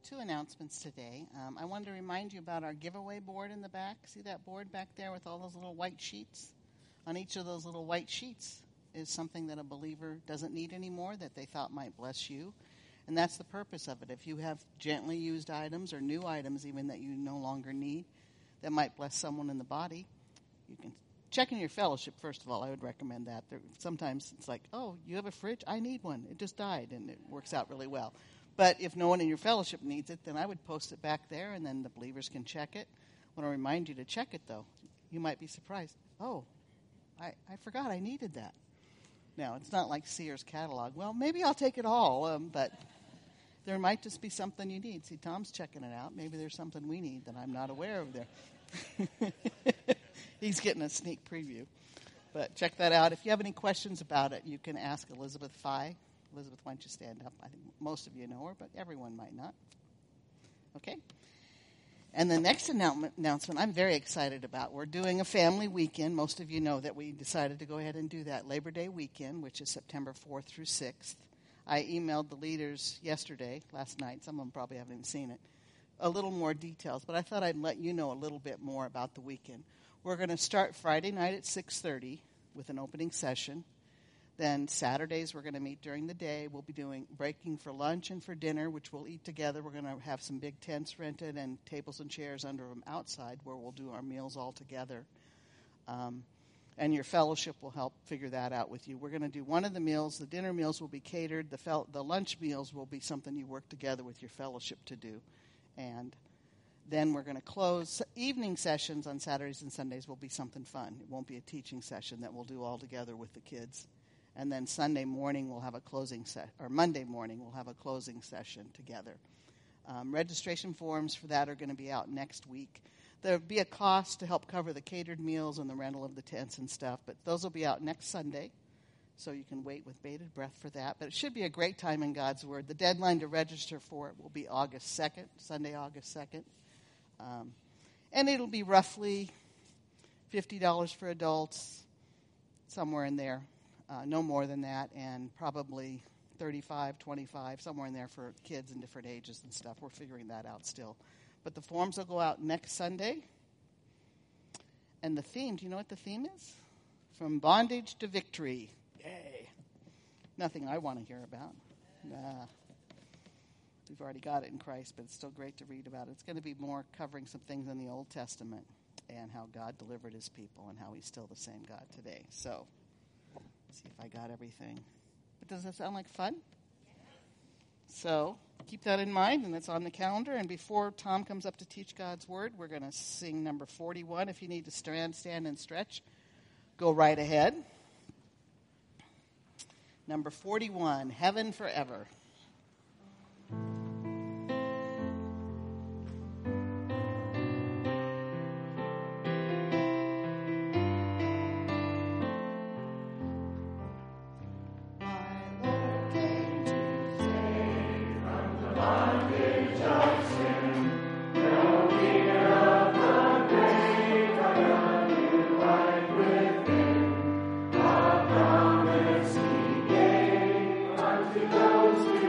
Two announcements today. I wanted to remind you about our giveaway board in the back. See that board back there with all those little white sheets? On each of those little white sheets is something that a believer doesn't need anymore that they thought might bless you. And that's the purpose of it. If you have gently used items or new items even that you no longer need that might bless someone in the body, you can check in your fellowship, first of all. I would recommend that. Sometimes it's like, oh, you have a fridge? I need one. It just died, and it works out really well. But if no one in your fellowship needs it, then I would post it back there, and then the believers can check it. I want to remind you to check it, though. You might be surprised. Oh, I forgot I needed that. Now, it's not like Sears catalog. Well, maybe I'll take it all, but there might just be something you need. See, Tom's checking it out. Maybe there's something we need that I'm not aware of there. He's getting a sneak preview. But check that out. If you have any questions about it, you can ask Elizabeth Fye. Elizabeth, why don't you stand up? I think most of you know her, but everyone might not. Okay? And the next announcement I'm very excited about. We're doing a family weekend. Most of you know that we decided to go ahead and do that Labor Day weekend, which is September 4th through 6th. I emailed the leaders last night. Some of them probably haven't even seen it. A little more details, but I thought I'd let you know a little bit more about the weekend. We're going to start Friday night at 6:30 with an opening session. Then Saturdays we're going to meet during the day. We'll be breaking for lunch and for dinner, which we'll eat together. We're going to have some big tents rented and tables and chairs under them outside where we'll do our meals all together. And your fellowship will help figure that out with you. We're going to do one of the meals. The dinner meals will be catered. The lunch meals will be something you work together with your fellowship to do. And then we're going to close. Evening sessions on Saturdays and Sundays will be something fun. It won't be a teaching session that we'll do all together with the kids. And then Sunday morning we'll have a closing Monday morning we'll have a closing session together. Registration forms for that are going to be out next week. There'll be a cost to help cover the catered meals and the rental of the tents and stuff, but those will be out next Sunday, so you can wait with bated breath for that. But it should be a great time in God's Word. The deadline to register for it will be August 2nd, Sunday, August 2nd. And it'll be roughly $50 for adults, somewhere in there. No more than that, and probably $35, $25, somewhere in there for kids in different ages and stuff. We're figuring that out still. But the forms will go out next Sunday. And the theme, do you know what the theme is? From bondage to victory. Yay. Nothing I want to hear about. Nah. We've already got it in Christ, but it's still great to read about it. It's going to be more covering some things in the Old Testament and how God delivered his people and how he's still the same God today. So, see if I got everything. But does that sound like fun? So, keep that in mind, and that's on the calendar. And before Tom comes up to teach God's Word, we're going to sing number 41. If you need to stand and stretch, go right ahead. Number 41, Heaven Forever. Those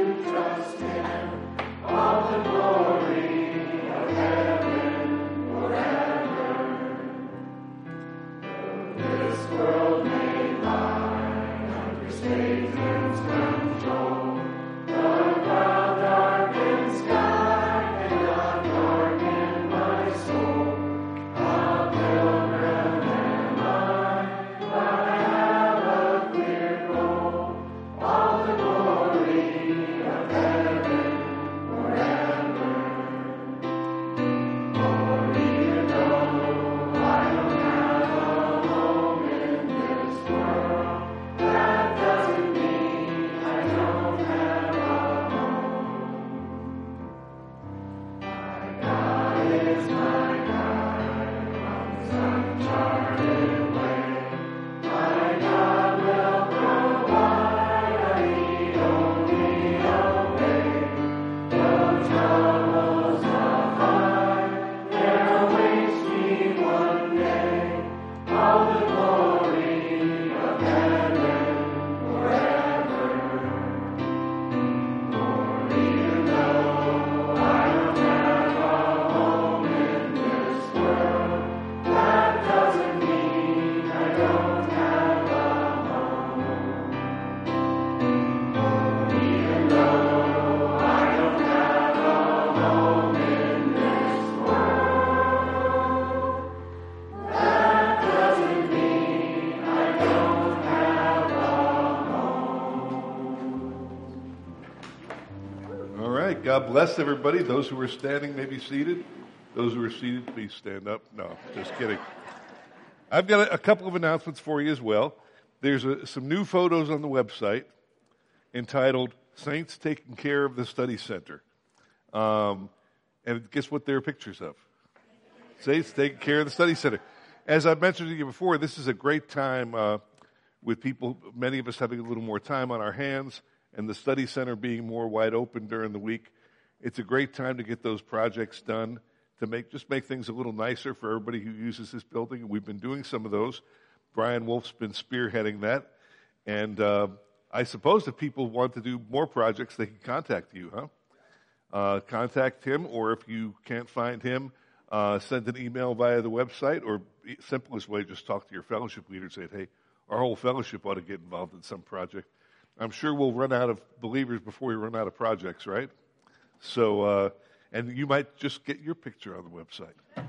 God bless everybody. Those who are standing may be seated. Those who are seated, please stand up. No, just kidding. I've got a couple of announcements for you as well. There's some new photos on the website entitled Saints Taking Care of the Study Center. And guess what they're pictures of? Saints taking care of the study center. As I've mentioned to you before, this is a great time with people, many of us having a little more time on our hands and the study center being more wide open during the week. It's a great time to get those projects done to make things a little nicer for everybody who uses this building. We've been doing some of those. Brian Wolf's been spearheading that. And I suppose if people want to do more projects, they can contact you, huh? Contact him, or if you can't find him, send an email via the website, or simplest way, just talk to your fellowship leader and say, hey, our whole fellowship ought to get involved in some project. I'm sure we'll run out of believers before we run out of projects, right? So, and you might just get your picture on the website.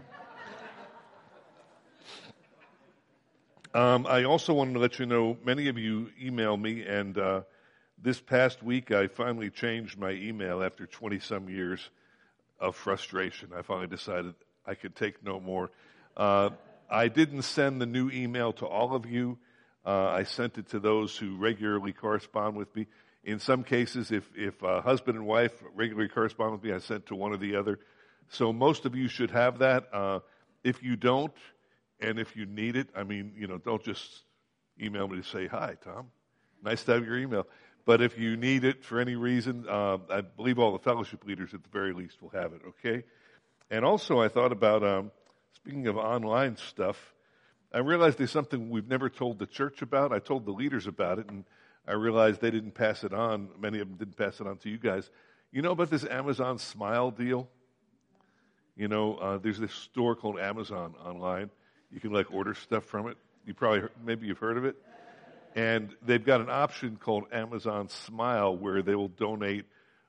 I also wanted to let you know, many of you email me, and this past week I finally changed my email after 20-some years of frustration. I finally decided I could take no more. I didn't send the new email to all of you. I sent it to those who regularly correspond with me. In some cases, if husband and wife regularly correspond with me, I sent to one or the other. So most of you should have that. If you don't, and if you need it, don't just email me to say, hi, Tom. Nice to have your email. But if you need it for any reason, I believe all the fellowship leaders at the very least will have it, okay? And also I thought about, speaking of online stuff, I realized there's something we've never told the church about. I told the leaders about it, and I realized they didn't pass it on. Many of them didn't pass it on to you guys. You know about this Amazon Smile deal? There's this store called Amazon online. You can order stuff from it. Maybe you've heard of it. And they've got an option called Amazon Smile where they will donate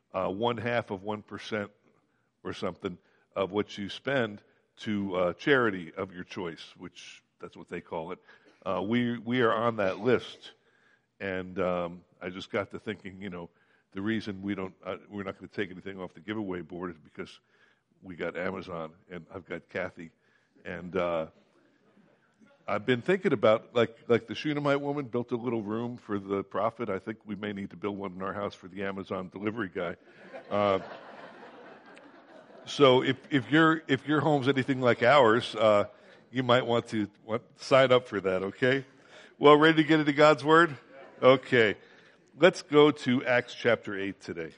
0.5% or something of what you spend to charity of your choice, which that's what they call it. We are on that list, and I just got to thinking, the reason we're not going to take anything off the giveaway board is because we got Amazon, and I've got Kathy, and I've been thinking about, like the Shunammite woman built a little room for the prophet. I think we may need to build one in our house for the Amazon delivery guy. So if your home's anything like ours, you might want to sign up for that, okay? Well, ready to get into God's Word? Okay. Let's go to Acts chapter 8 today.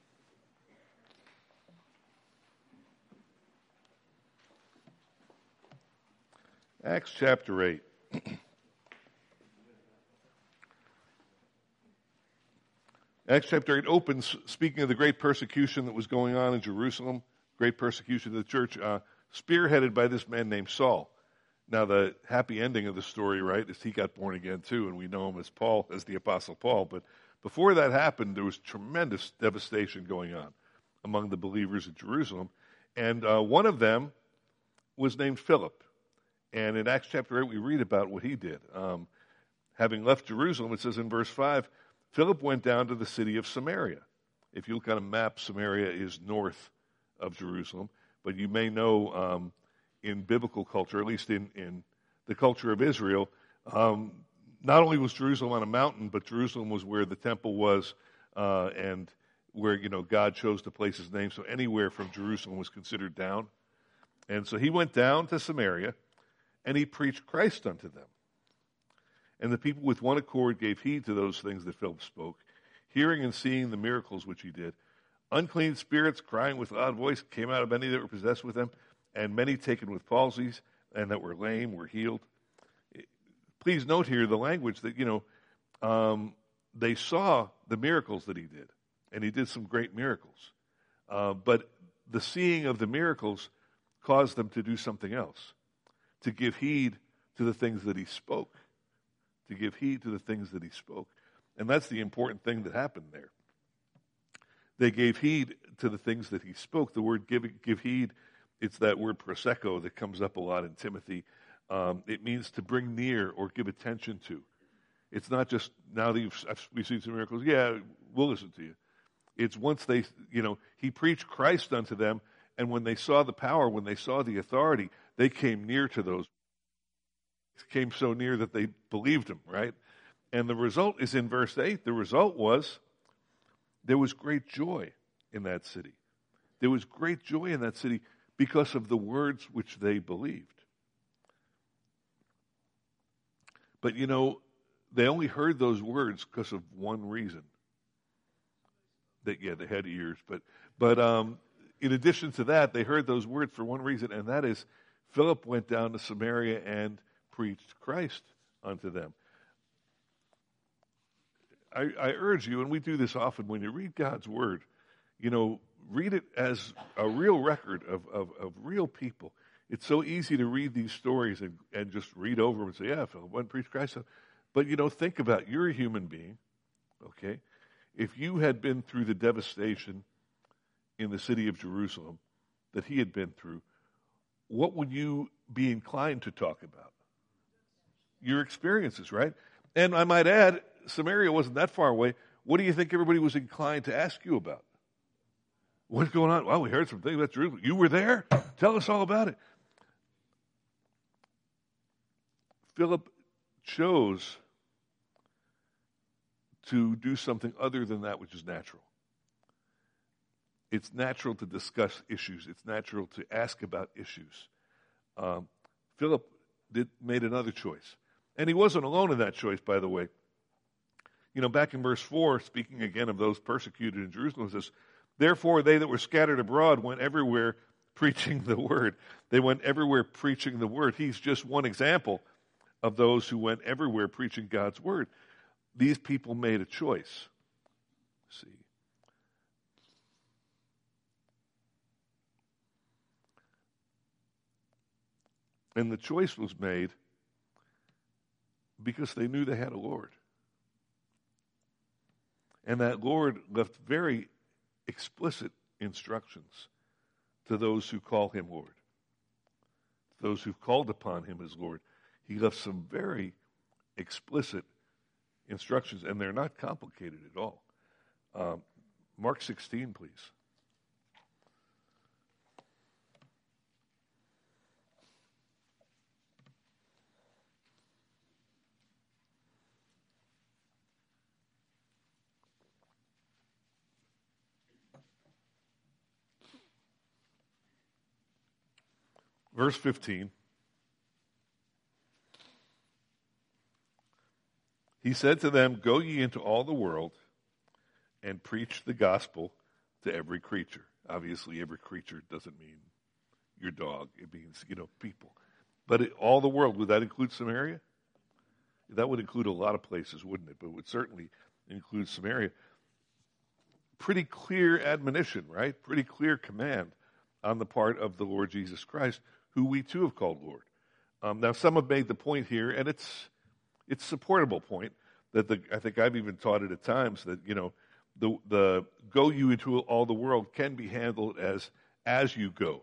Acts chapter 8. Acts chapter 8 opens speaking of the great persecution that was going on in Jerusalem, great persecution of the church, spearheaded by this man named Saul. Now, the happy ending of the story, right, is he got born again too, and we know him as the Apostle Paul. But before that happened, there was tremendous devastation going on among the believers in Jerusalem. And one of them was named Philip. And in Acts chapter 8, we read about what he did. Having left Jerusalem, it says in verse 5, Philip went down to the city of Samaria. If you look on a map, Samaria is north of Jerusalem. But you may know in biblical culture, at least in the culture of Israel, not only was Jerusalem on a mountain, but Jerusalem was where the temple was and where, God chose to place his name. So anywhere from Jerusalem was considered down. And so he went down to Samaria, and he preached Christ unto them. And the people with one accord gave heed to those things that Philip spoke, hearing and seeing the miracles which he did. Unclean spirits, crying with loud voice, came out of many that were possessed with them, and many taken with palsies, and that were lame were healed. Please note here the language that, they saw the miracles that he did, and he did some great miracles. But the seeing of the miracles caused them to do something else, to give heed to the things that he spoke. To give heed to the things that he spoke. And that's the important thing that happened there. They gave heed to the things that he spoke. The word give heed, it's that word proseko that comes up a lot in Timothy. It means to bring near or give attention to. It's not just, now that we've seen some miracles, yeah, we'll listen to you. It's once they, he preached Christ unto them, and when they saw the power, when they saw the authority, they came near to those. Came so near that they believed him, right? And the result is in verse 8. The result was there was great joy in that city. There was great joy in that city because of the words which they believed. But they only heard those words because of one reason. They had ears, but in addition to that, they heard those words for one reason, and that is Philip went down to Samaria and preached Christ unto them. I urge you, and we do this often, when you read God's word, read it as a real record of real people. It's so easy to read these stories and just read over them and say, yeah, Philip went and preached Christ. But, think about it. You're a human being, okay? If you had been through the devastation in the city of Jerusalem that he had been through, what would you be inclined to talk about? Your experiences, right? And I might add, Samaria wasn't that far away. What do you think everybody was inclined to ask you about? What's going on? Well, we heard some things about Jerusalem. You were there? Tell us all about it. Philip chose to do something other than that which is natural. It's natural to discuss issues. It's natural to ask about issues. Philip made another choice. And he wasn't alone in that choice, by the way. Back in verse 4, speaking again of those persecuted in Jerusalem, it says, therefore they that were scattered abroad went everywhere preaching the word. They went everywhere preaching the word. He's just one example of those who went everywhere preaching God's word. These people made a choice. See. And the choice was made because they knew they had a Lord. And that Lord left very explicit instructions to those who call him Lord, those who've called upon him as Lord. He left some very explicit instructions, and they're not complicated at all. Mark 16, please. Verse 15. He said to them, go ye into all the world and preach the gospel to every creature. Obviously, every creature doesn't mean your dog. It means, people. But all the world, would that include Samaria? That would include a lot of places, wouldn't it? But it would certainly include Samaria. Pretty clear admonition, right? Pretty clear command on the part of the Lord Jesus Christ, who we too have called Lord. Now, some have made the point here, and it's a supportable point, that I think I've even taught it at times, that, the go you into all the world can be handled as you go.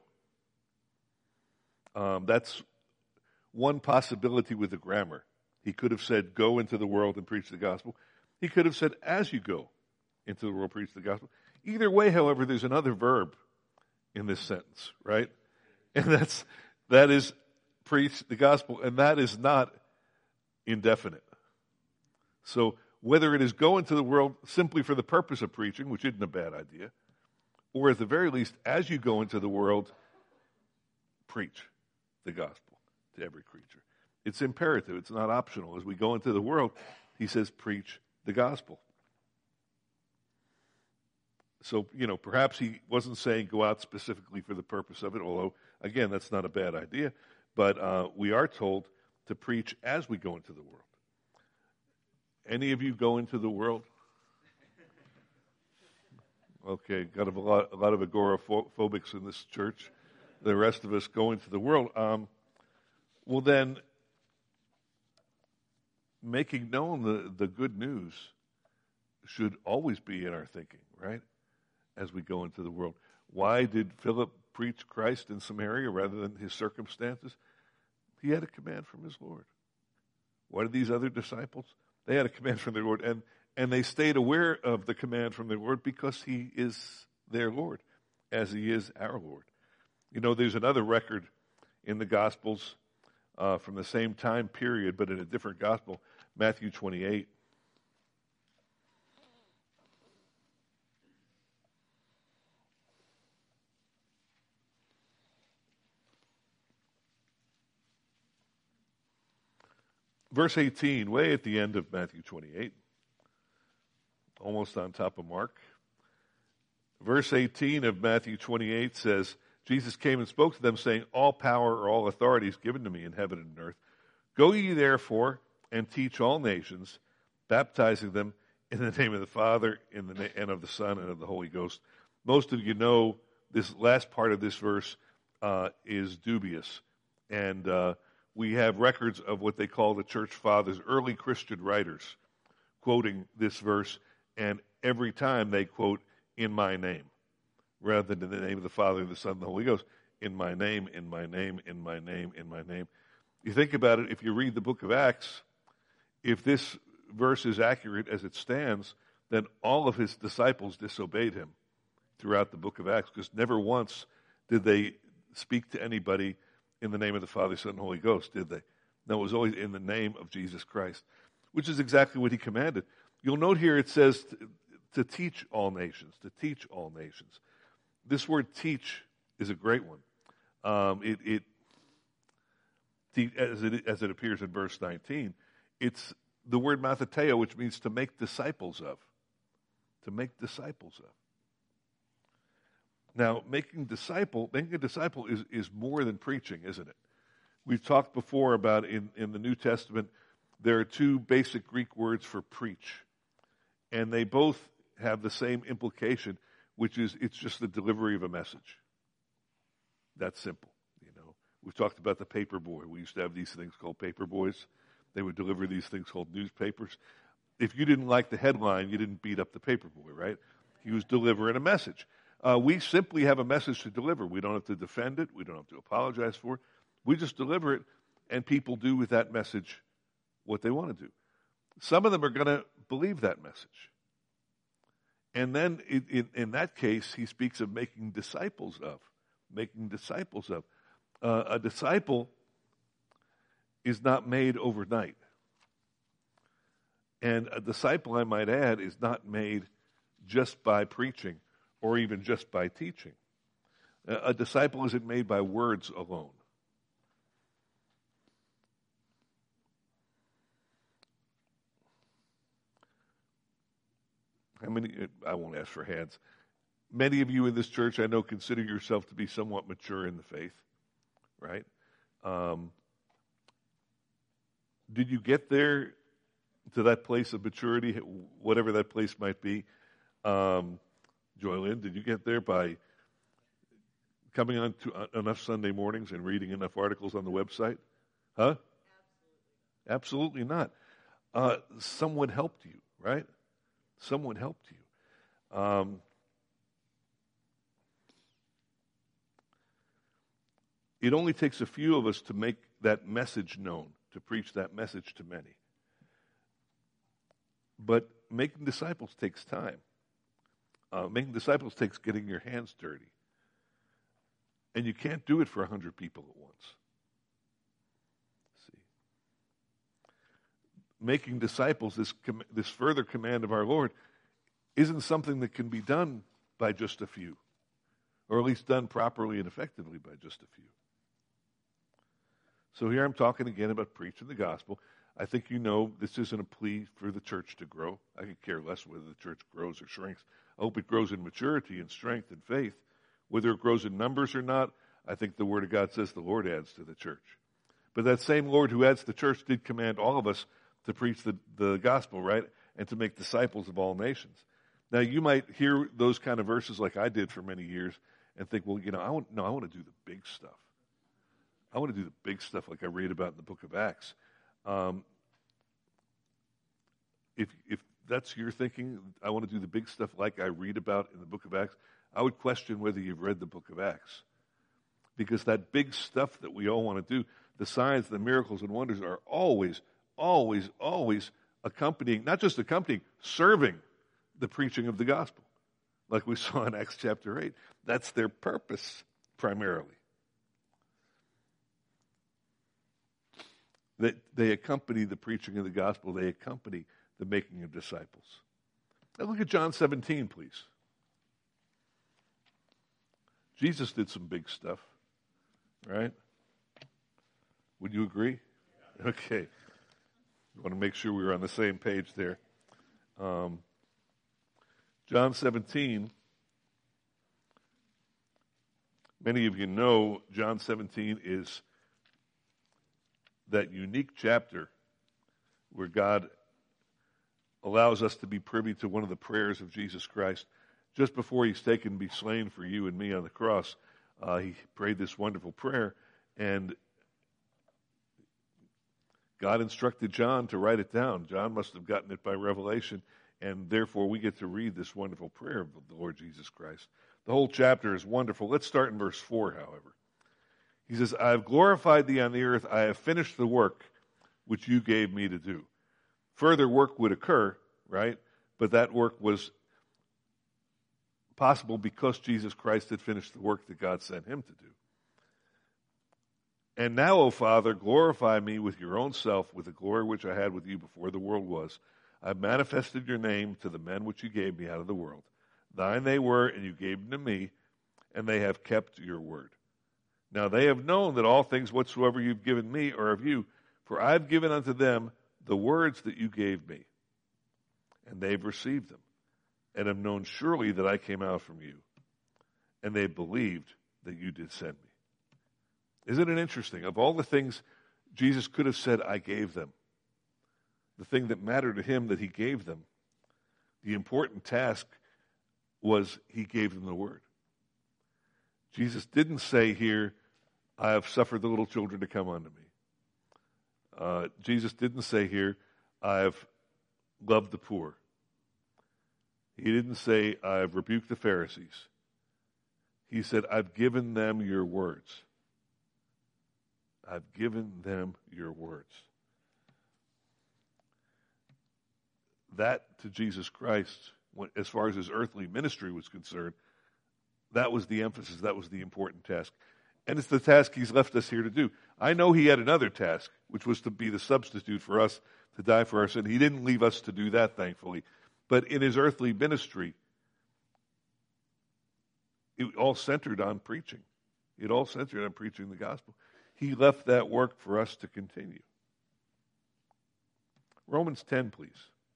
That's one possibility with the grammar. He could have said, go into the world and preach the gospel. He could have said, as you go into the world, preach the gospel. Either way, however, there's another verb in this sentence, right? And that is preach the gospel, and that is not indefinite. So whether it is go into the world simply for the purpose of preaching, which isn't a bad idea, or at the very least, as you go into the world, preach the gospel to every creature. It's imperative. It's not optional. As we go into the world, he says, preach the gospel. So, perhaps he wasn't saying go out specifically for the purpose of it, although, again, that's not a bad idea. But we are told to preach as we go into the world. Any of you go into the world? Okay, got a lot of agoraphobics in this church. The rest of us go into the world. Well, then, making known the good news should always be in our thinking, right? As we go into the world. Why did Philip preach Christ in Samaria rather than his circumstances? He had a command from his Lord. What did these other disciples? They had a command from their Lord. And they stayed aware of the command from their Lord because he is their Lord, as he is our Lord. You know, there's another record in the Gospels from the same time period, but in a different gospel, Matthew 28. Verse 18, way at the end of Matthew 28, almost on top of Mark. Verse 18 of Matthew 28 says, Jesus came and spoke to them, saying, all power or all authority is given to me in heaven and earth. Go ye therefore and teach all nations, baptizing them in the name of the Father, and of the Son, and of the Holy Ghost. Most of you know this last part of this verse is dubious. And we have records of what they call the church fathers, early Christian writers, quoting this verse, and every time they quote, in my name, rather than in the name of the Father, the Son, and the Holy Ghost. In my name, in my name, in my name, in my name. You think about it, if you read the book of Acts, if this verse is accurate as it stands, then all of his disciples disobeyed him throughout the book of Acts, because never once did they speak to anybody in the name of the Father, Son, and Holy Ghost, did they? No, it was always in the name of Jesus Christ, which is exactly what he commanded. You'll note here it says to teach all nations, to teach all nations. This word teach is a great one. As it appears in verse 19, it's the word matheteo, which means to make disciples of. To make disciples of. Now, making a disciple is more than preaching, isn't it? We've talked before about in the New Testament, there are two basic Greek words for preach. And they both have the same implication, which is it's just the delivery of a message. That's simple. You know, we've talked about the paper boy. We used to have these things called paper boys. They would deliver these things called newspapers. If you didn't like the headline, you didn't beat up the paper boy, right? He was delivering a message. We simply have a message to deliver. We don't have to defend it. We don't have to apologize for it. We just deliver it, and people do with that message what they want to do. Some of them are going to believe that message. And then in that case, he speaks of making disciples of. Making disciples of. A disciple is not made overnight. And a disciple, I might add, is not made just by preaching or even just by teaching. A disciple isn't made by words alone. I won't ask for hands. Many of you in this church, I know, consider yourself to be somewhat mature in the faith, right? Did you get there to that place of maturity, whatever that place might be? Joylyn, did you get there by coming on to enough Sunday mornings and reading enough articles on the website? Huh? Absolutely not. Someone helped you, right? Someone helped you. It only takes a few of us to make that message known, to preach that message to many. But making disciples takes time. Making disciples takes getting your hands dirty. And you can't do it for 100 people at once. See, making disciples, this further command of our Lord, isn't something that can be done by just a few, or at least done properly and effectively by just a few. So here I'm talking again about preaching the gospel. I think you know this isn't a plea for the church to grow. I could care less whether the church grows or shrinks. I hope it grows in maturity and strength and faith. Whether it grows in numbers or not, I think the Word of God says the Lord adds to the church. But that same Lord who adds to the church did command all of us to preach the gospel, right? And to make disciples of all nations. Now, you might hear those kind of verses like I did for many years and think, well, I want to do the big stuff. I want to do the big stuff like I read about in the book of Acts. If that's your thinking, I want to do the big stuff like I read about in the book of Acts, I would question whether you've read the book of Acts. Because that big stuff that we all want to do, the signs, the miracles, and wonders are always, always, always accompanying, not just accompanying, serving the preaching of the gospel, like we saw in Acts chapter 8. That's their purpose, primarily. They accompany the preaching of the gospel. They accompany the making of disciples. Now look at John 17, please. Jesus did some big stuff, right? Would you agree? Okay. I want to make sure we were on the same page there. John 17, many of you know John 17 is that unique chapter where God allows us to be privy to one of the prayers of Jesus Christ. Just before he's taken to be slain for you and me on the cross, he prayed this wonderful prayer, and God instructed John to write it down. John must have gotten it by revelation, and therefore we get to read this wonderful prayer of the Lord Jesus Christ. The whole chapter is wonderful. Let's start in verse 4, however. He says, I have glorified thee on the earth. I have finished the work which you gave me to do. Further work would occur, right? But that work was possible because Jesus Christ had finished the work that God sent him to do. And now, O Father, glorify me with your own self, with the glory which I had with you before the world was. I have manifested your name to the men which you gave me out of the world. Thine they were, and you gave them to me, and they have kept your word. Now they have known that all things whatsoever you've given me are of you, for I have given unto them the words that you gave me, and they've received them, and have known surely that I came out from you, and they believed that you did send me. Isn't it interesting? Of all the things Jesus could have said, I gave them, the thing that mattered to him that he gave them, the important task was he gave them the word. Jesus didn't say here, I have suffered the little children to come unto me. Jesus didn't say here, I have loved the poor. He didn't say, I have rebuked the Pharisees. He said, I've given them your words. I've given them your words. That to Jesus Christ, as far as his earthly ministry was concerned, that was the emphasis, that was the important task. And it's the task he's left us here to do. I know he had another task, which was to be the substitute for us, to die for our sin. He didn't leave us to do that, thankfully. But in his earthly ministry, it all centered on preaching. It all centered on preaching the gospel. He left that work for us to continue. Romans 10, please.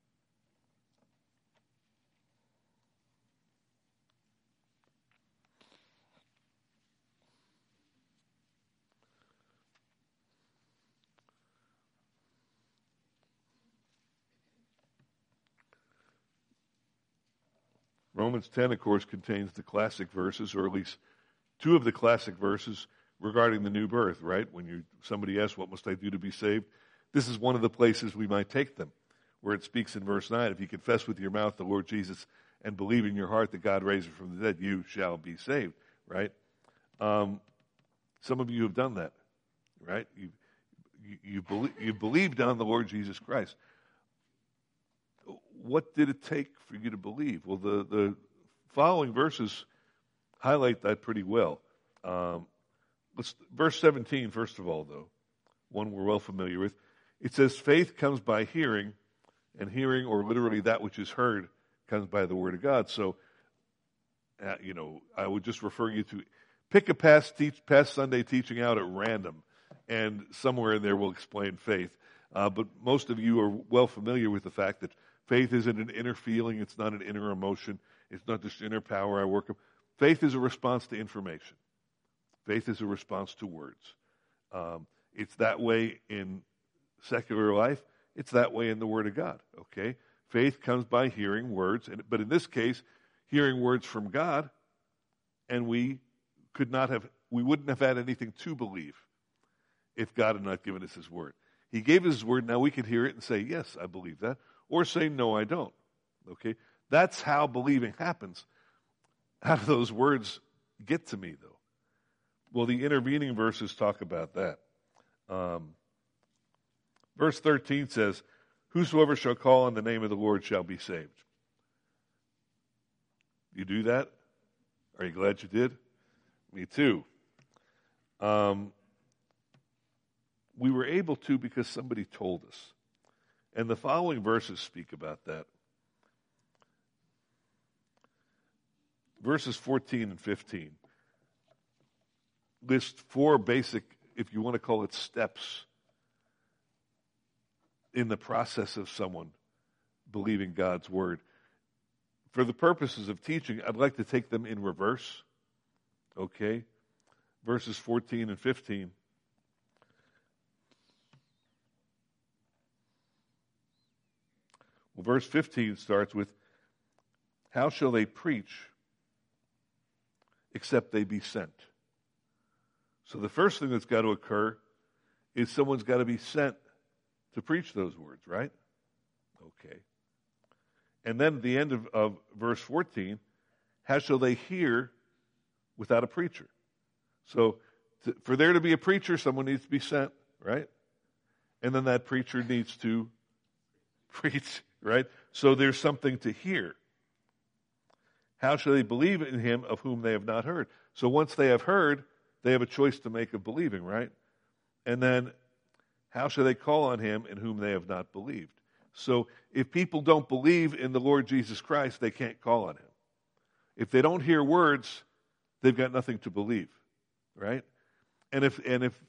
Romans 10, of course, contains the classic verses, or at least two of the classic verses regarding the new birth, right? When somebody asks, what must I do to be saved? This is one of the places we might take them, where it speaks in verse 9, if you confess with your mouth the Lord Jesus and believe in your heart that God raised him from the dead, you shall be saved, right? Some of you have done that, right? You believed on the Lord Jesus Christ. What did it take for you to believe? Well, the following verses highlight that pretty well. Verse 17, first of all, though, one we're well familiar with. It says, faith comes by hearing, and hearing, or literally that which is heard, comes by the word of God. So, I would just refer you to pick a past Sunday teaching out at random, and somewhere in there will explain faith. But most of you are well familiar with the fact that faith isn't an inner feeling. It's not an inner emotion. It's not just inner power I work up. Faith is a response to information. Faith is a response to words. It's that way in secular life. It's that way in the Word of God, okay? Faith comes by hearing words, but in this case, hearing words from God, and we wouldn't have had anything to believe if God had not given us his word. He gave us his word, now we can hear it and say, yes, I believe that, or say, no, I don't, okay? That's how believing happens. How do those words get to me, though? Well, the intervening verses talk about that. Verse 13 says, Whosoever shall call on the name of the Lord shall be saved. You do that? Are you glad you did? Me too. We were able to because somebody told us. And the following verses speak about that. Verses 14 and 15 list 4 basic, if you want to call it steps, in the process of someone believing God's word. For the purposes of teaching, I'd like to take them in reverse. Okay? Verses 14 and 15. Well, verse 15 starts with, how shall they preach except they be sent? So the first thing that's got to occur is someone's got to be sent to preach those words, right? Okay. And then at the end of verse 14, how shall they hear without a preacher? So for there to be a preacher, someone needs to be sent, right? And then that preacher needs to preach, right? So there's something to hear. How shall they believe in him of whom they have not heard? So once they have heard, they have a choice to make of believing, right? And then how shall they call on him in whom they have not believed? So if people don't believe in the Lord Jesus Christ, they can't call on him. If they don't hear words, they've got nothing to believe, right? And if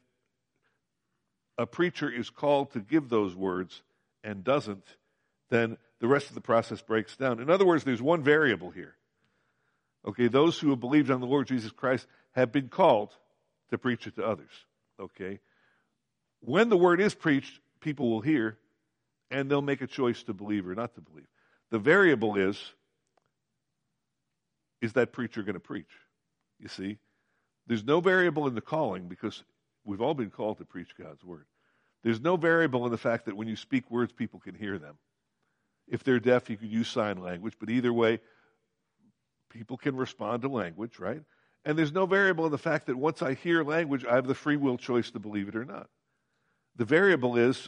a preacher is called to give those words and doesn't, then the rest of the process breaks down. In other words, there's one variable here. Okay, those who have believed on the Lord Jesus Christ have been called to preach it to others. Okay? When the word is preached, people will hear, and they'll make a choice to believe or not to believe. The variable is that preacher going to preach? You see? There's no variable in the calling because we've all been called to preach God's word. There's no variable in the fact that when you speak words, people can hear them. If they're deaf, you could use sign language, but either way, people can respond to language, right? And there's no variable in the fact that once I hear language, I have the free will choice to believe it or not. The variable is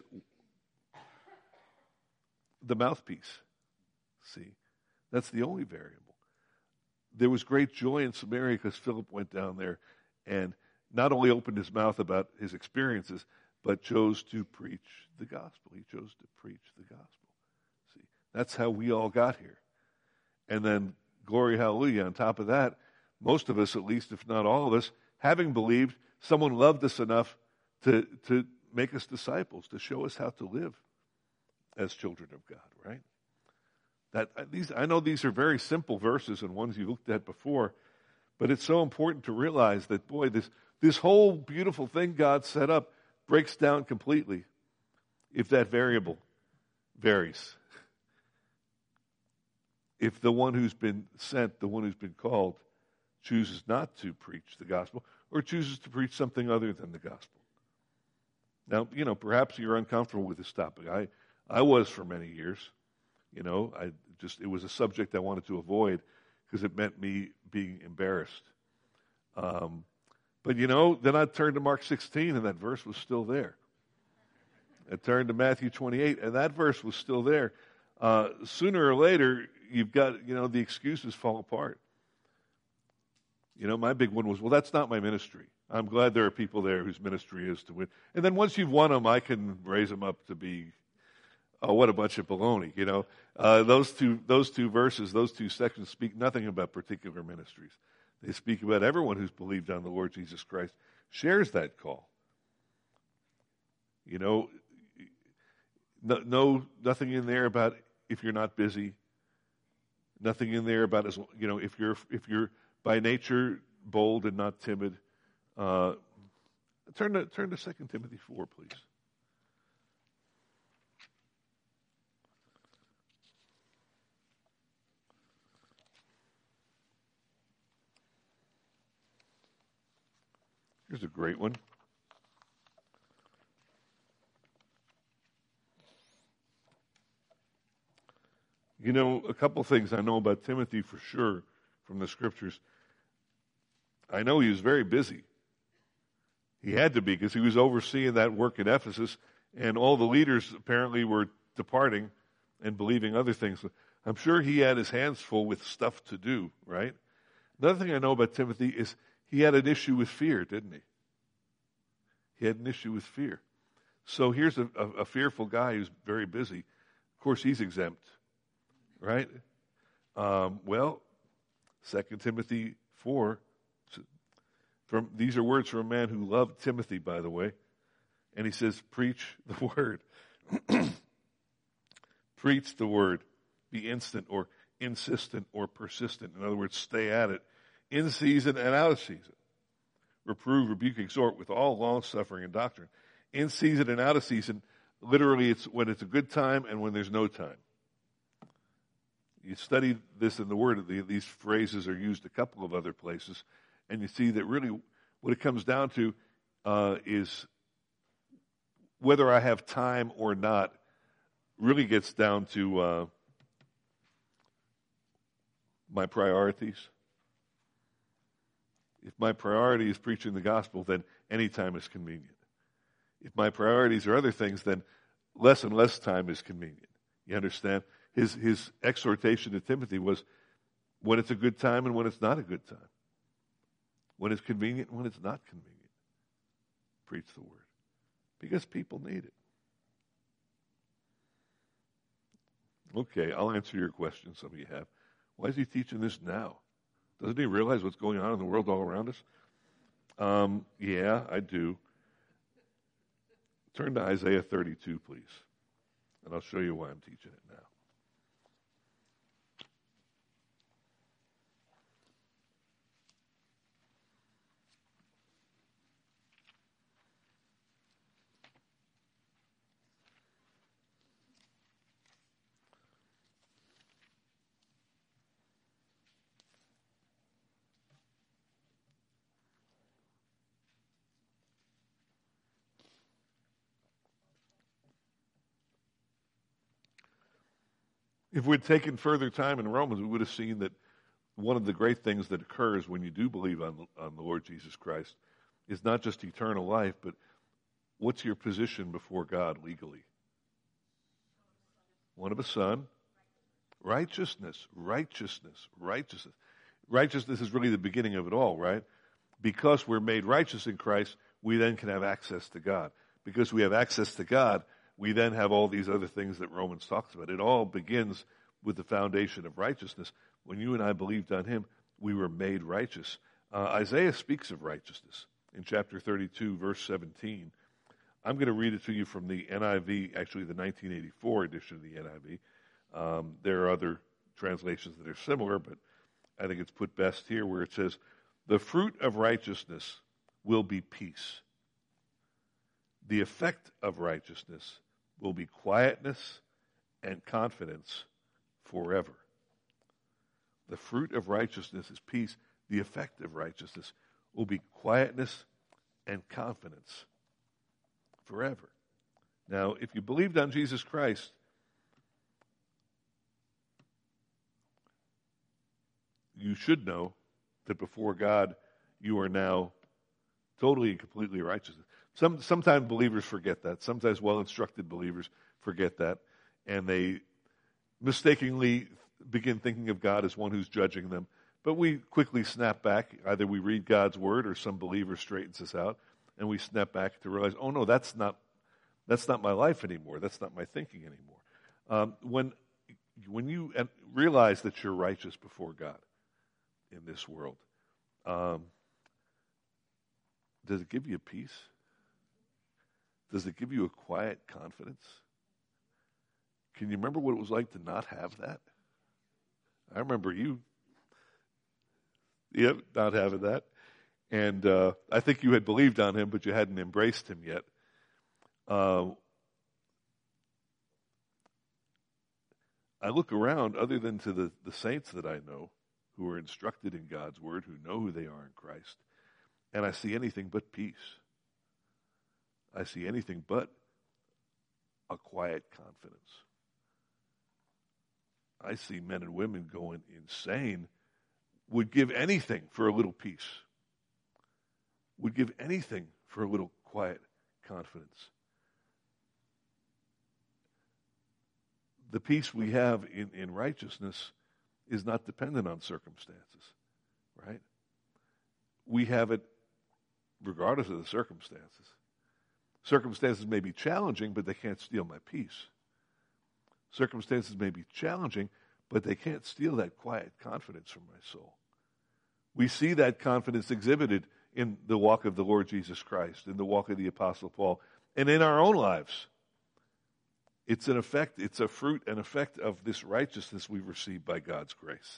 the mouthpiece. See? That's the only variable. There was great joy in Samaria because Philip went down there and not only opened his mouth about his experiences, but chose to preach the gospel. He chose to preach the gospel. See? That's how we all got here. And then, glory, hallelujah, on top of that, most of us, at least, if not all of us, having believed, someone loved us enough to make us disciples, to show us how to live as children of God, right? I know these are very simple verses and ones you looked at before, but it's so important to realize that, boy, this whole beautiful thing God set up breaks down completely if that variable varies. If the one who's been sent, the one who's been called, chooses not to preach the gospel or chooses to preach something other than the gospel. Now, perhaps you're uncomfortable with this topic. I was for many years. It was a subject I wanted to avoid because it meant me being embarrassed. But then I turned to Mark 16 and that verse was still there. I turned to Matthew 28 and that verse was still there. Sooner or later, you've got, the excuses fall apart. My big one was, well, that's not my ministry. I'm glad there are people there whose ministry is to win. And then once you've won them, I can raise them up to be, what a bunch of baloney, Those two verses, those two sections speak nothing about particular ministries. They speak about everyone who's believed on the Lord Jesus Christ shares that call. Nothing in there about if you're not busy. Nothing in there about if you're by nature bold and not timid. Turn to 2 Timothy 4, please. Here's a great one. A couple things I know about Timothy for sure from the scriptures. I know he was very busy. He had to be because he was overseeing that work at Ephesus, and all the leaders apparently were departing and believing other things. I'm sure he had his hands full with stuff to do, right? Another thing I know about Timothy is he had an issue with fear, didn't he? He had an issue with fear. So here's a fearful guy who's very busy. Of course, he's exempt, right? Well, 2 Timothy 4, these are words from a man who loved Timothy, by the way. And he says, preach the word. Preach the word. Be instant or insistent or persistent. In other words, stay at it. In season and out of season. Reprove, rebuke, exhort with all long suffering and doctrine. In season and out of season, literally it's when it's a good time and when there's no time. You study this in the Word, these phrases are used a couple of other places, and you see that really what it comes down to is whether I have time or not really gets down to my priorities. If my priority is preaching the gospel, then any time is convenient. If my priorities are other things, then less and less time is convenient. You understand? His exhortation to Timothy was when it's a good time and when it's not a good time. When it's convenient and when it's not convenient. Preach the word. Because people need it. Okay, I'll answer your question, some of you have. Why is he teaching this now? Doesn't he realize what's going on in the world all around us? Yeah, I do. Turn to Isaiah 32, please. And I'll show you why I'm teaching it now. If we'd taken further time in Romans, we would have seen that one of the great things that occurs when you do believe on the Lord Jesus Christ is not just eternal life, but what's your position before God legally? One of a son. Righteousness. Righteousness is really the beginning of it all, right? Because we're made righteous in Christ, we then can have access to God. Because we have access to God, we then have all these other things that Romans talks about. It all begins with the foundation of righteousness. When you and I believed on him, we were made righteous. Isaiah speaks of righteousness in chapter 32, verse 17. I'm going to read it to you from the NIV, actually the 1984 edition of the NIV. There are other translations that are similar, but I think it's put best here where it says, "The fruit of righteousness will be peace. The effect of righteousness will be quietness and confidence forever." The fruit of righteousness is peace. The effect of righteousness will be quietness and confidence forever. Now, if you believed on Jesus Christ, you should know that before God, you are now totally and completely righteous. Sometimes believers forget that. Sometimes well-instructed believers forget that. And they mistakenly begin thinking of God as one who's judging them. But we quickly snap back. Either we read God's word or some believer straightens us out. And we snap back to realize, oh no, that's not my life anymore. That's not my thinking anymore. When you realize that you're righteous before God in this world, does it give you peace? Does it give you a quiet confidence? Can you remember what it was like to not have that? I remember you. Yep, not having that. And I think you had believed on him, but you hadn't embraced him yet. I look around, other than to the saints that I know who are instructed in God's word, who know who they are in Christ, and I see anything but peace. I see anything but a quiet confidence. I see men and women going insane, would give anything for a little peace, would give anything for a little quiet confidence. the peace we have in righteousness is not dependent on circumstances, right? We have it regardless of the circumstances. Circumstances may be challenging, but they can't steal my peace. Circumstances may be challenging, but they can't steal that quiet confidence from my soul. We see that confidence exhibited in the walk of the Lord Jesus Christ, in the walk of the Apostle Paul, and in our own lives. It's an effect, it's a fruit and effect of this righteousness we've received by God's grace.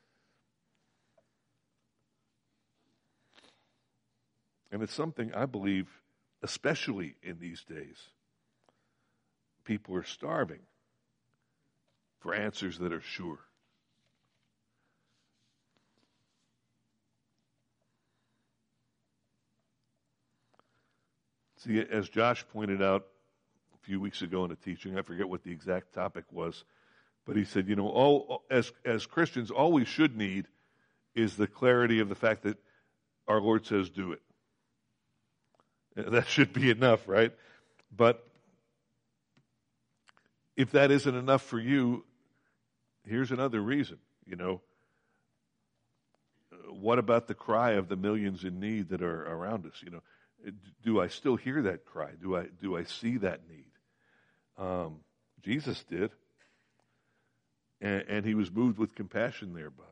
And it's something I believe, especially in these days, people are starving for answers that are sure. See, as Josh pointed out a few weeks ago in a teaching, I forget what the exact topic was, but he said, as Christians, all we should need is the clarity of the fact that our Lord says do it. That should be enough, right? But if that isn't enough for you, here's another reason, What about the cry of the millions in need that are around us? Do I still hear that cry? Do I see that need? Jesus did, and he was moved with compassion thereby.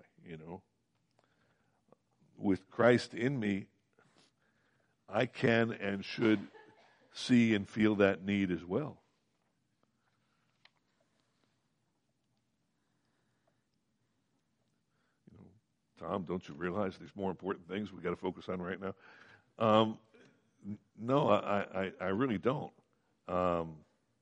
With Christ in me, I can and should see and feel that need as well. Tom, don't you realize there's more important things we got to focus on right now? No, I really don't. But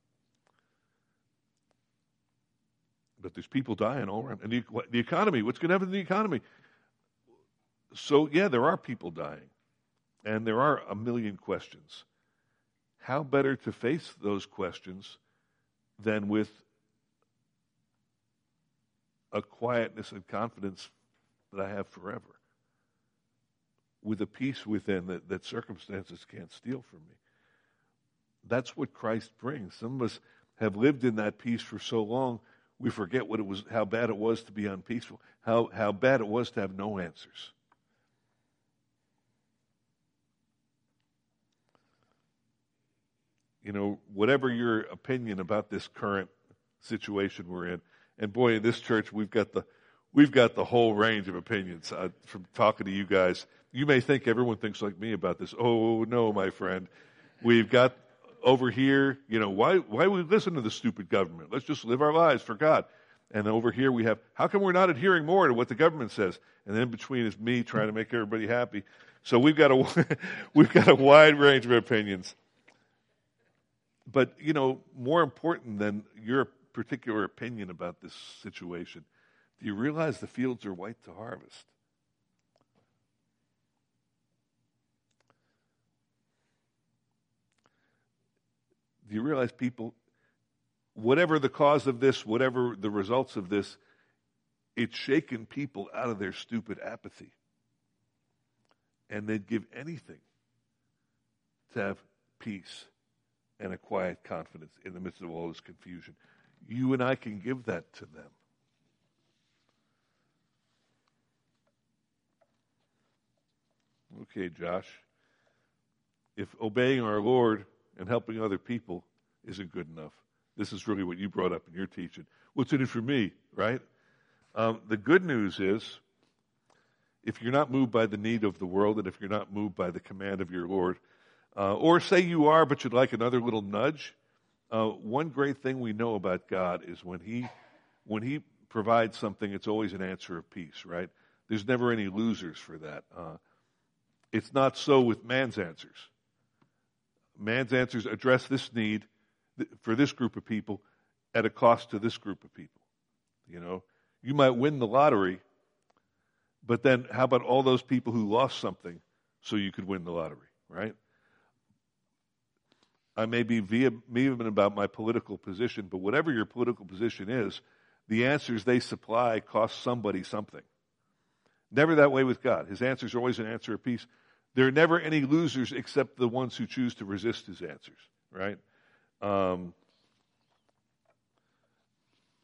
there's people dying all around. And the economy, what's going to happen to the economy? So, yeah, there are people dying. And there are a million questions. How better to face those questions than with a quietness and confidence that I have forever? With a peace within that circumstances can't steal from me. That's what Christ brings. Some of us have lived in that peace for so long, we forget how bad it was to be unpeaceful, how bad it was to have no answers. Whatever your opinion about this current situation we're in, and boy, in this church we've got the whole range of opinions from talking to you guys. You may think everyone thinks like me about this. Oh no, my friend, we've got over here. Why we listen to the stupid government? Let's just live our lives for God. And over here we have, how come we're not adhering more to what the government says? And then in between is me trying to make everybody happy. So we've got a wide range of opinions. But, more important than your particular opinion about this situation, do you realize the fields are white to harvest? Do you realize people, whatever the cause of this, whatever the results of this, it's shaken people out of their stupid apathy. And they'd give anything to have peace and a quiet confidence in the midst of all this confusion. You and I can give that to them. Okay, Josh. If obeying our Lord and helping other people isn't good enough, this is really what you brought up in your teaching. What's in it for me, right? The good news is, if you're not moved by the need of the world, and if you're not moved by the command of your Lord, or say you are, but you'd like another little nudge. One great thing we know about God is when He provides something, it's always an answer of peace, right? There's never any losers for that. It's not so with man's answers. Man's answers address this need for this group of people at a cost to this group of people. You might win the lottery, but then how about all those people who lost something so you could win the lottery, right? I may be vehement about my political position, but whatever your political position is, the answers they supply cost somebody something. Never that way with God. His answers are always an answer of peace. There are never any losers except the ones who choose to resist His answers, right?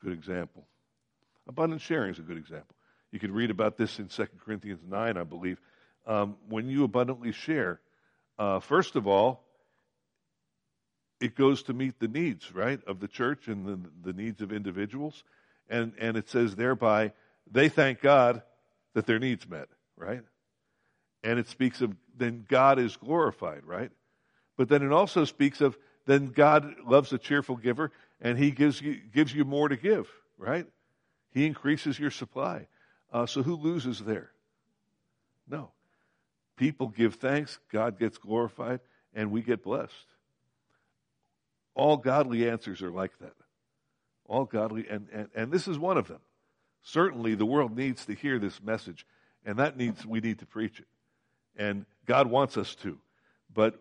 good example. Abundant sharing is a good example. You can read about this in 2 Corinthians 9, I believe. When you abundantly share, first of all, it goes to meet the needs, right, of the church and the needs of individuals. And it says thereby, they thank God that their needs met, right? And it speaks of then God is glorified, right? But then it also speaks of then God loves a cheerful giver, and he gives you more to give, right? He increases your supply. So who loses there? No. People give thanks, God gets glorified, and we get blessed. All godly answers are like that. All godly, and this is one of them. Certainly the world needs to hear this message, and we need to preach it. And God wants us to, but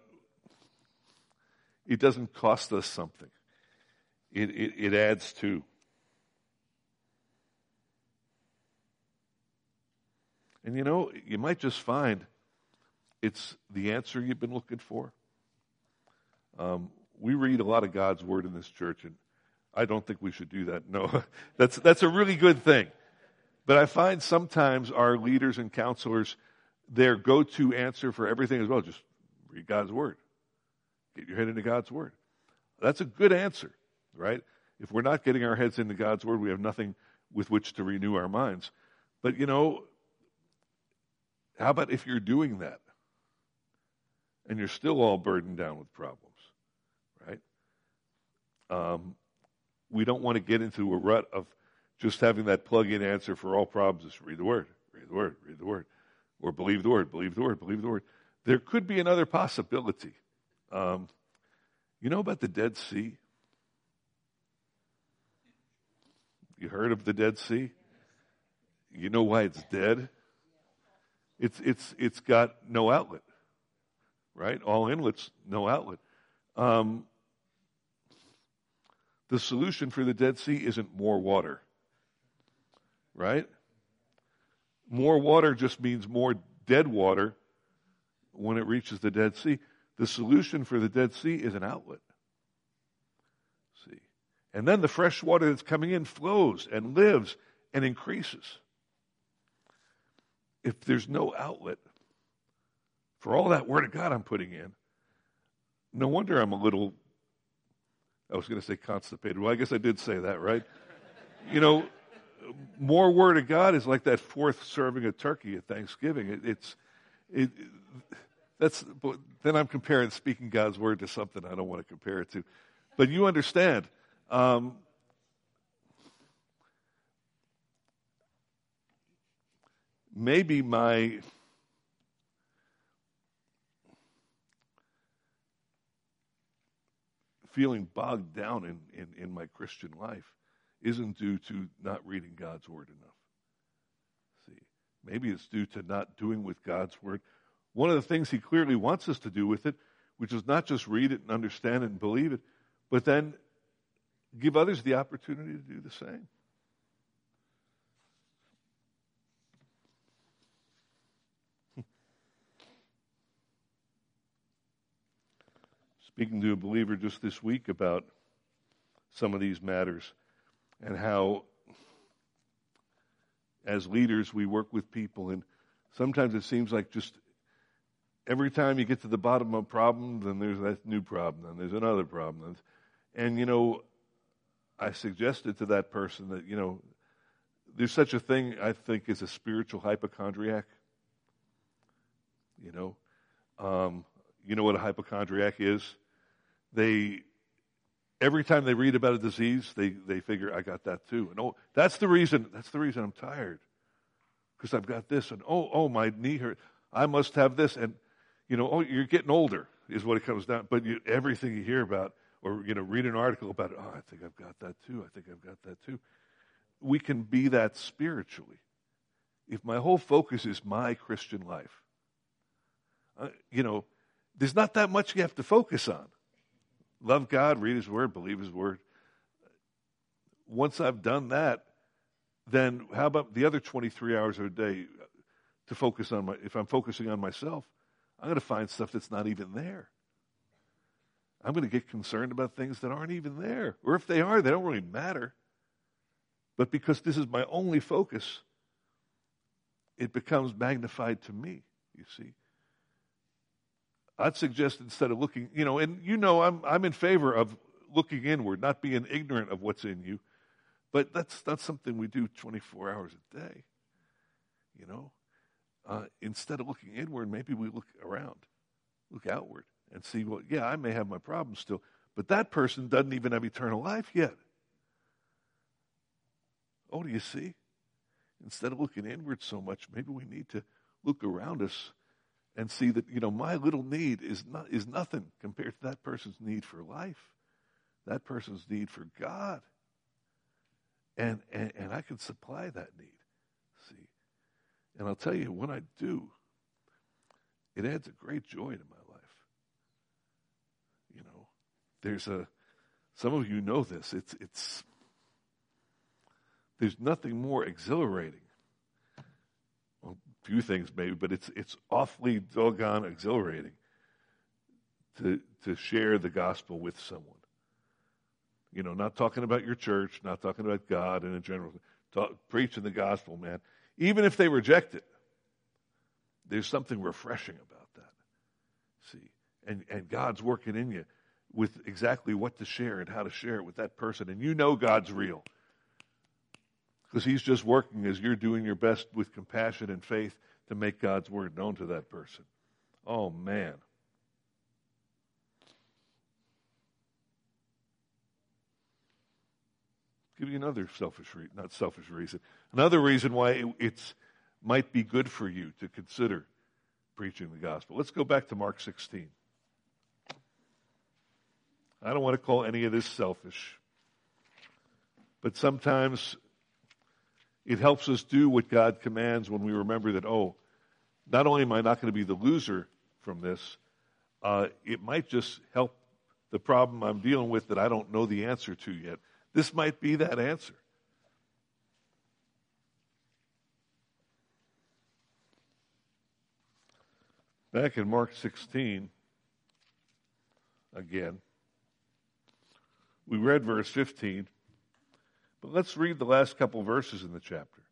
it doesn't cost us something. It adds to. And you might just find it's the answer you've been looking for. We read a lot of God's word in this church, and I don't think we should do that. No, that's a really good thing. But I find sometimes our leaders and counselors, their go-to answer for everything is, well, just read God's word. Get your head into God's word. That's a good answer, right? If we're not getting our heads into God's word, we have nothing with which to renew our minds. But, how about if you're doing that and you're still all burdened down with problems, right? We don't want to get into a rut of just having that plug-in answer for all problems. Just read the word, read the word, read the word, or believe the word, believe the word, believe the word. There could be another possibility. You know about the Dead Sea? You heard of the Dead Sea? You know why it's dead? It's got no outlet, right? All inlets, no outlet. The solution for the Dead Sea isn't more water, right? More water just means more dead water when it reaches the Dead Sea. The solution for the Dead Sea is an outlet. See? And then the fresh water that's coming in flows and lives and increases. If there's no outlet for all that Word of God I'm putting in, no wonder I'm a little, I was going to say constipated. Well, I guess I did say that, right? More Word of God is like that fourth serving of turkey at Thanksgiving. Then I'm comparing speaking God's Word to something I don't want to compare it to. But you understand, maybe my feeling bogged down in my Christian life isn't due to not reading God's Word enough. See, maybe it's due to not doing with God's Word one of the things He clearly wants us to do with it, which is not just read it and understand it and believe it, but then give others the opportunity to do the same. Speaking to a believer just this week about some of these matters and how, as leaders, we work with people, and sometimes it seems like just every time you get to the bottom of a problem, then there's that new problem, then there's another problem. And, I suggested to that person that, there's such a thing, I think, as a spiritual hypochondriac. You know what a hypochondriac is? Every time they read about a disease, they figure, I got that too. And that's the reason I'm tired. Because I've got this, and my knee hurt. I must have this, and you're getting older is what it comes down. But everything you hear about, or read an article about it, I think I've got that too. I think I've got that too. We can be that spiritually. If my whole focus is my Christian life, there's not that much you have to focus on. Love God, read His Word, believe His Word. Once I've done that, then how about the other 23 hours of a day to focus on if I'm focusing on myself, I'm going to find stuff that's not even there. I'm going to get concerned about things that aren't even there. Or if they are, they don't really matter. But because this is my only focus, it becomes magnified to me, you see. I'd suggest instead of looking, I'm in favor of looking inward, not being ignorant of what's in you, but that's not something we do 24 hours a day, Instead of looking inward, maybe we look around, look outward, and see, I may have my problems still, but that person doesn't even have eternal life yet. Oh, do you see? Instead of looking inward so much, maybe we need to look around us and see that, my little need is nothing compared to that person's need for life, that person's need for God. And I can supply that need, see. And I'll tell you, when I do, it adds a great joy to my life. Some of you know this, there's nothing more exhilarating. Well, a few things maybe, but it's awfully doggone exhilarating to share the gospel with someone. Not talking about your church, not talking about God in a general, preaching the gospel, man. Even if they reject it, there's something refreshing about that. See, and God's working in you with exactly what to share and how to share it with that person. And God's real. Because he's just working as you're doing your best with compassion and faith to make God's word known to that person. Oh, man. Give you another reason. Another reason why it might be good for you to consider preaching the gospel. Let's go back to Mark 16. I don't want to call any of this selfish, but sometimes it helps us do what God commands when we remember that, not only am I not going to be the loser from this, it might just help the problem I'm dealing with that I don't know the answer to yet. This might be that answer. Back in Mark 16, again, we read verse 15, but let's read the last couple verses in the chapter.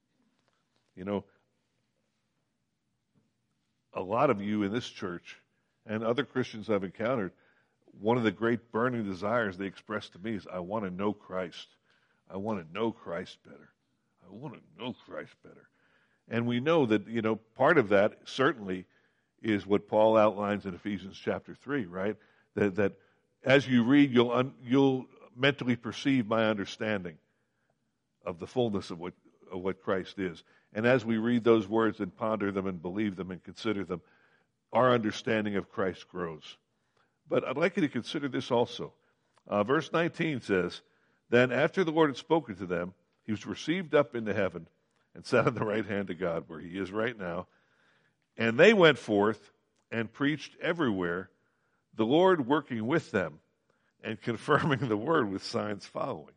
A lot of you in this church and other Christians I've encountered, one of the great burning desires they express to me is, I want to know Christ. I want to know Christ better. I want to know Christ better. And we know that, part of that certainly is what Paul outlines in Ephesians chapter 3, right? That as you read, you'll mentally perceive my understanding of the fullness of what Christ is. And as we read those words and ponder them and believe them and consider them, our understanding of Christ grows. But I'd like you to consider this also. Verse 19 says, Then after the Lord had spoken to them, he was received up into heaven and sat on the right hand of God, where he is right now. And they went forth and preached everywhere, the Lord working with them and confirming the word with signs following.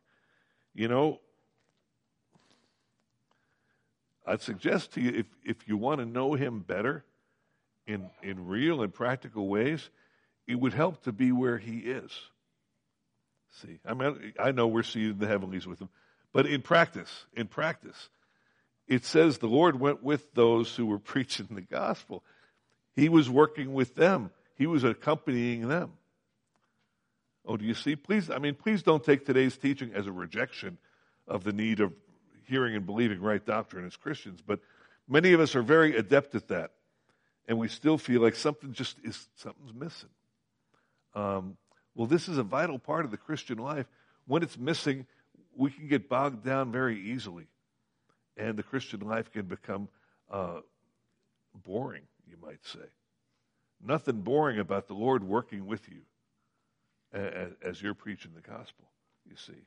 I'd suggest to you, if you want to know him better in real and practical ways, it would help to be where he is. See, I know we're seated in the heavenlies with him, but in practice, it says the Lord went with those who were preaching the gospel. He was working with them. He was accompanying them. Oh, do you see? Please don't take today's teaching as a rejection of the need of hearing and believing right doctrine as Christians, but many of us are very adept at that, and we still feel like something's missing. Well, this is a vital part of the Christian life. When it's missing, we can get bogged down very easily, and the Christian life can become boring, you might say. Nothing boring about the Lord working with you as you're preaching the gospel, you see.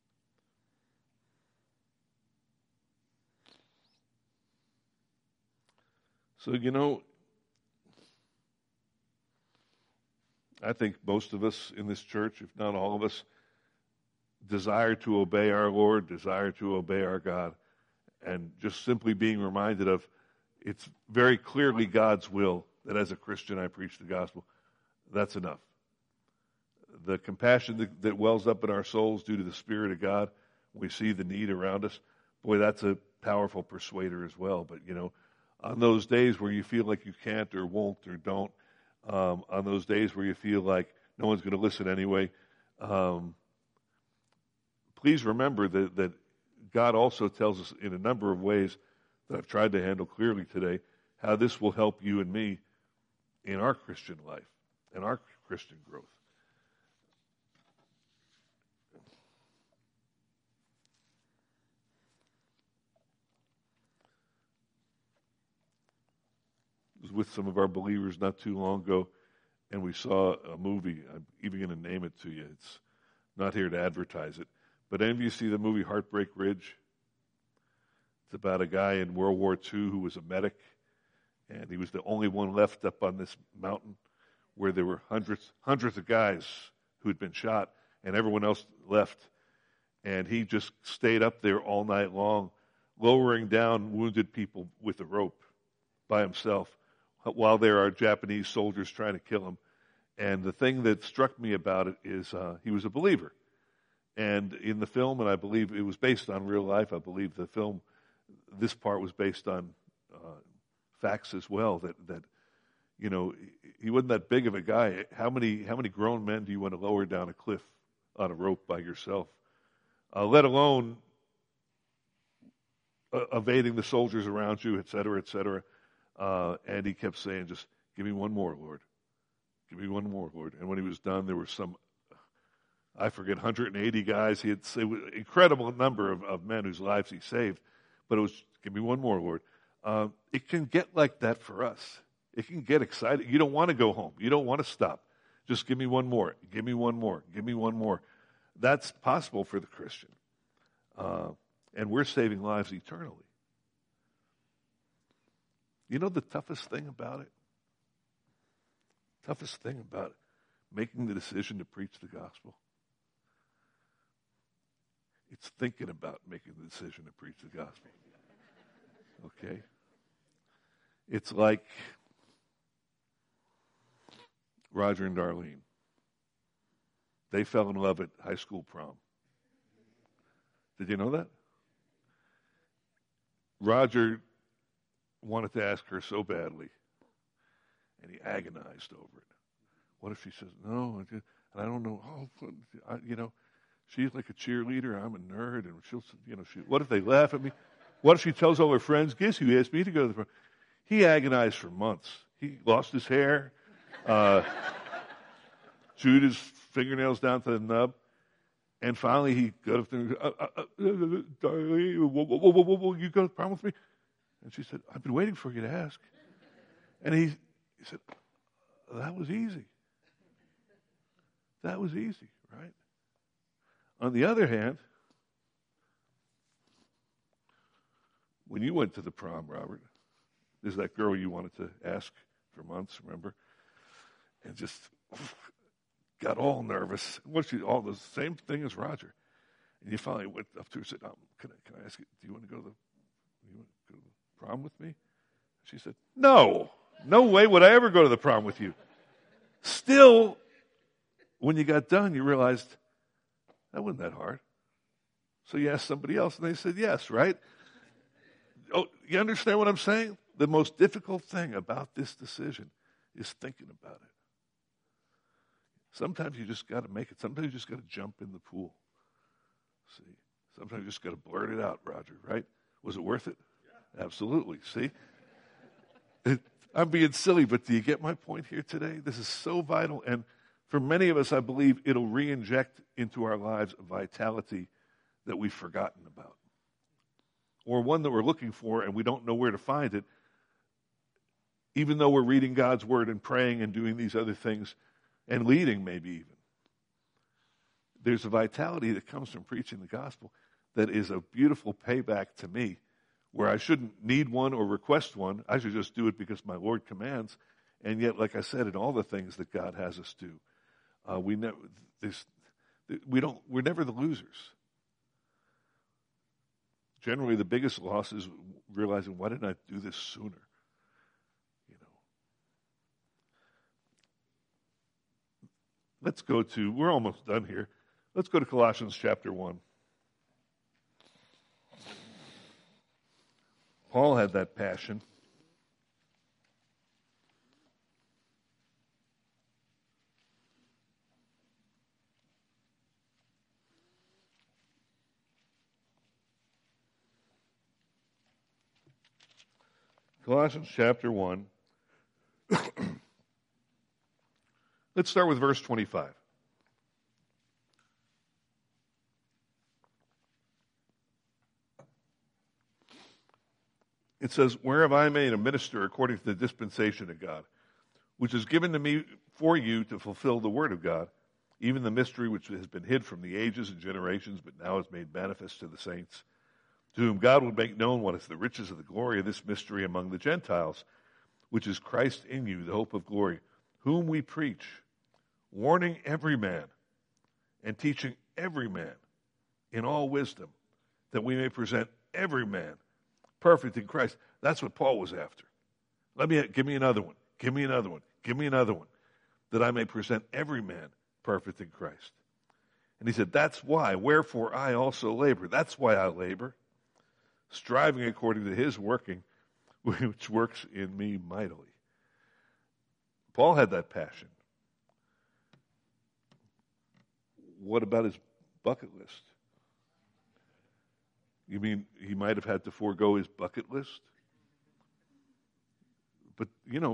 So, I think most of us in this church, if not all of us, desire to obey our Lord, desire to obey our God, and just simply being reminded of it's very clearly God's will that as a Christian I preach the gospel. That's enough. The compassion that wells up in our souls due to the Spirit of God we see the need around us, boy, that's a powerful persuader as well. But, on those days where you feel like you can't or won't or don't, on those days where you feel like no one's going to listen anyway, please remember that God also tells us in a number of ways that I've tried to handle clearly today how this will help you and me in our Christian life and our Christian growth. I was with some of our believers not too long ago, and we saw a movie. I'm even going to name it to you. It's not here to advertise it. But any of you see the movie Heartbreak Ridge? It's about a guy in World War II who was a medic, and he was the only one left up on this mountain where there were hundreds of guys who had been shot, and everyone else left. And he just stayed up there all night long, lowering down wounded people with a rope by himself, while there are Japanese soldiers trying to kill him. And the thing that struck me about it is he was a believer. And in the film, and I believe it was based on real life, I believe the film, this part was based on facts as well, that he wasn't that big of a guy. How many grown men do you want to lower down a cliff on a rope by yourself? Let alone evading the soldiers around you, et cetera, et cetera. And he kept saying, just give me one more, Lord. Give me one more, Lord. And when he was done, there were some, I forget, 180 guys. It was an incredible number of men whose lives he saved. But it was, give me one more, Lord. It can get like that for us. It can get excited. You don't want to go home. You don't want to stop. Just give me one more. Give me one more. Give me one more. That's possible for the Christian. And we're saving lives eternally. You know the toughest thing about it? Toughest thing about it, making the decision to preach the gospel? It's thinking about making the decision to preach the gospel. Okay? It's like Roger and Darlene. They fell in love at high school prom. Did you know that? Roger wanted to ask her so badly, and he agonized over it. What if she says, no, and I don't know, she's like a cheerleader, I'm a nerd, and she'll, what if they laugh at me? What if she tells all her friends, guess who asked me to go to the prom? He agonized for months. He lost his hair, chewed his fingernails down to the nub, and finally he got up there and Darlene, you go to the prom with me? And she said, I've been waiting for you to ask. And he said, that was easy. That was easy, right? On the other hand, when you went to the prom, Robert, there's that girl you wanted to ask for months, remember? And just got all nervous. All the same thing as Roger. And you finally went up to her and said, can I ask you, do you want to go to the prom with me? She said, no way would I ever go to the prom with you. Still, when you got done, you realized that wasn't that hard. So you asked somebody else, and they said yes, right? Oh, you understand what I'm saying? The most difficult thing about this decision is thinking about it. Sometimes you just got to make it. Sometimes you just got to jump in the pool. See? Sometimes you just got to blurt it out, Roger, right? Was it worth it? Yeah. Absolutely. See? I'm being silly, but do you get my point here today? This is so vital. And for many of us, I believe it'll re-inject into our lives a vitality that we've forgotten about. Or one that we're looking for and we don't know where to find it, even though we're reading God's Word and praying and doing these other things and leading maybe even. There's a vitality that comes from preaching the gospel that is a beautiful payback to me, where I shouldn't need one or request one. I should just do it because my Lord commands. And yet, like I said, in all the things that God has us do, we're never the losers. Generally, the biggest loss is realizing, why didn't I do this sooner? We're almost done here. Let's go to Colossians chapter 1. Paul had that passion. Colossians chapter 1. Let's start with verse 25. It says, "Whereof I made a minister according to the dispensation of God, which is given to me for you to fulfill the word of God, even the mystery which has been hid from the ages and generations, but now is made manifest to the saints, to whom God would make known what is the riches of the glory of this mystery among the Gentiles, which is Christ in you, the hope of glory, whom we preach, warning every man and teaching every man in all wisdom, that we may present every man perfect in Christ." That's what Paul was after. Give me another one. Give me another one. Give me another one. That I may present every man perfect in Christ. And he said, that's why, wherefore I also labor. That's why I labor, striving according to his working, which works in me mightily. Paul had that passion. What about his bucket list? You mean he might have had to forego his bucket list? But,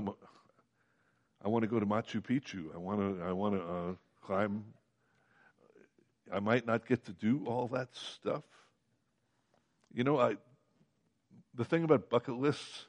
I want to go to Machu Picchu. I want to climb. I might not get to do all that stuff. The thing about bucket lists,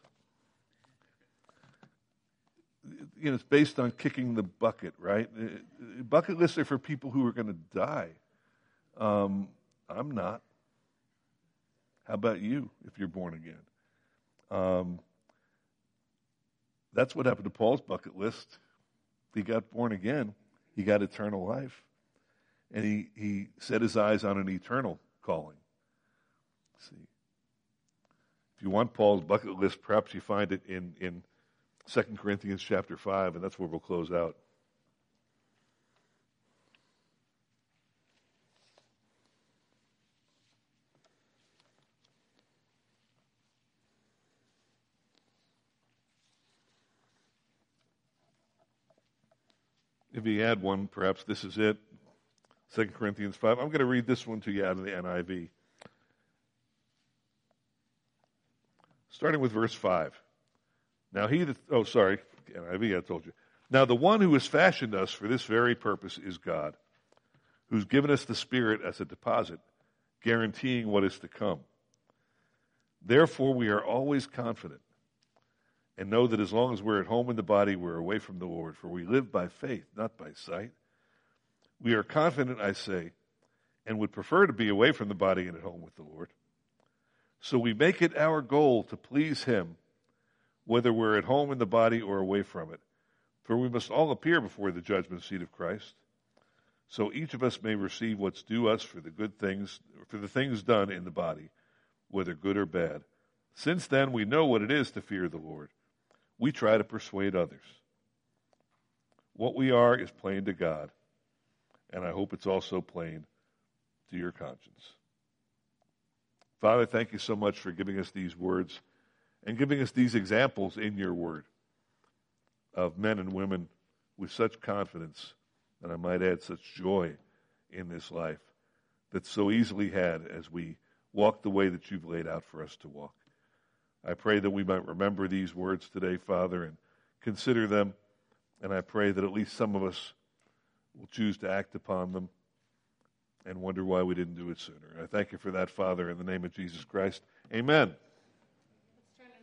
it's based on kicking the bucket, right? Bucket lists are for people who are going to die. I'm not. How about you, if you're born again? That's what happened to Paul's bucket list. He got born again. He got eternal life. And he set his eyes on an eternal calling. See, if you want Paul's bucket list, perhaps you find it in 2 Corinthians chapter 5, and that's where we'll close out. If you add one, perhaps this is it. 2 Corinthians 5. I'm going to read this one to you out of the NIV. Starting with verse 5. Now NIV, I told you. Now the one who has fashioned us for this very purpose is God, who's given us the Spirit as a deposit, guaranteeing what is to come. Therefore we are always confident, and know that as long as we're at home in the body, we're away from the Lord, for we live by faith, not by sight. We are confident, I say, and would prefer to be away from the body and at home with the Lord. So we make it our goal to please him, whether we're at home in the body or away from it. For we must all appear before the judgment seat of Christ, so each of us may receive what's due us for the things done in the body, whether good or bad. Since then we know what it is to fear the Lord. We try to persuade others. What we are is plain to God, and I hope it's also plain to your conscience. Father, thank you so much for giving us these words and giving us these examples in your word of men and women with such confidence, and I might add such joy in this life that's so easily had as we walk the way that you've laid out for us to walk. I pray that we might remember these words today, Father, and consider them, and I pray that at least some of us will choose to act upon them and wonder why we didn't do it sooner. I thank you for that, Father, in the name of Jesus Christ. Amen.